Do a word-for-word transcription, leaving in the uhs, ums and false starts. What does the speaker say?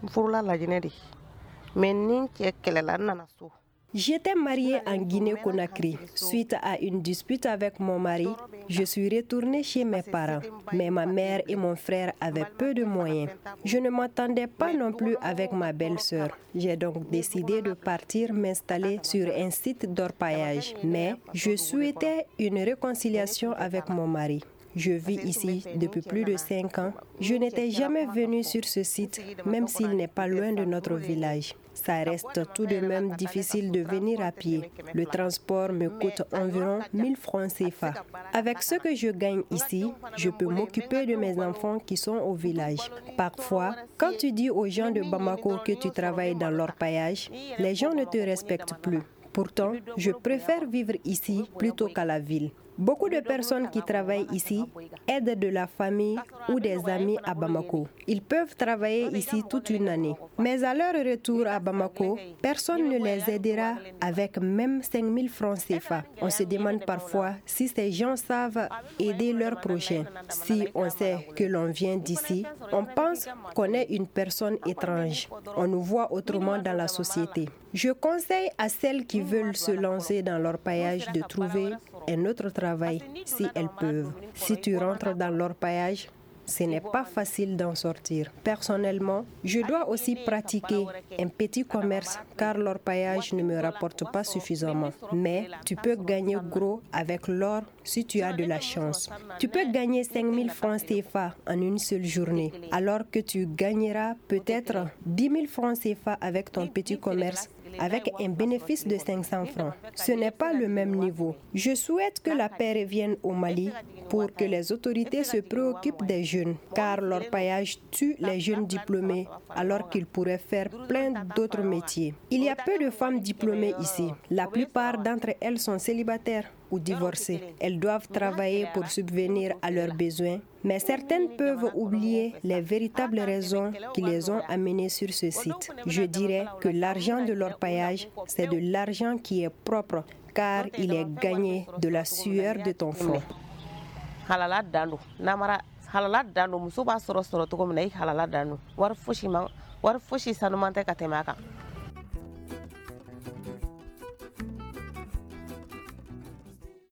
J'étais mariée en Guinée-Conakry. Suite à une dispute avec mon mari, je suis retournée chez mes parents. Mais ma mère et mon frère avaient peu de moyens. Je ne m'entendais pas non plus avec ma belle-sœur. J'ai donc décidé de partir m'installer sur un site d'orpaillage. Mais je souhaitais une réconciliation avec mon mari. Je vis ici depuis plus de cinq ans. Je n'étais jamais venue sur ce site, même s'il n'est pas loin de notre village. Ça reste tout de même difficile de venir à pied. Le transport me coûte environ mille francs C F A. Avec ce que je gagne ici, je peux m'occuper de mes enfants qui sont au village. Parfois, quand tu dis aux gens de Bamako que tu travailles dans l'orpaillage, les gens ne te respectent plus. Pourtant, je préfère vivre ici plutôt qu'à la ville. Beaucoup de personnes qui travaillent ici aident de la famille ou des amis à Bamako. Ils peuvent travailler ici toute une année. Mais à leur retour à Bamako, personne ne les aidera avec même cinq mille francs C F A. On se demande parfois si ces gens savent aider leurs prochains. Si on sait que l'on vient d'ici, on pense qu'on est une personne étrange. On nous voit autrement dans la société. Je conseille à celles qui veulent se lancer dans l'orpaillage de trouver un autre travail si elles peuvent. Si tu rentres dans l'orpaillage, ce n'est pas facile d'en sortir. Personnellement, je dois aussi pratiquer un petit commerce car l'orpaillage ne me rapporte pas suffisamment. Mais tu peux gagner gros avec l'or si tu as de la chance. Tu peux gagner cinq mille francs C F A en une seule journée, alors que tu gagneras peut-être dix mille francs C F A avec ton petit commerce avec un bénéfice de cinq cents francs. Ce n'est pas le même niveau. Je souhaite que la paix revienne au Mali pour que les autorités se préoccupent des jeunes, car l'orpaillage tue les jeunes diplômés alors qu'ils pourraient faire plein d'autres métiers. Il y a peu de femmes diplômées ici. La plupart d'entre elles sont célibataires ou divorcées. Elles doivent travailler pour subvenir à leurs besoins, mais certaines peuvent oublier les véritables raisons qui les ont amenées sur ce site. Je dirais que l'argent de l'orpaillage, c'est de l'argent qui est propre, car il est gagné de la sueur de ton front. Halala dando namara halala dando muso ba soro soro to ko mina halala dando war foshi man war foshi sanumante katema kan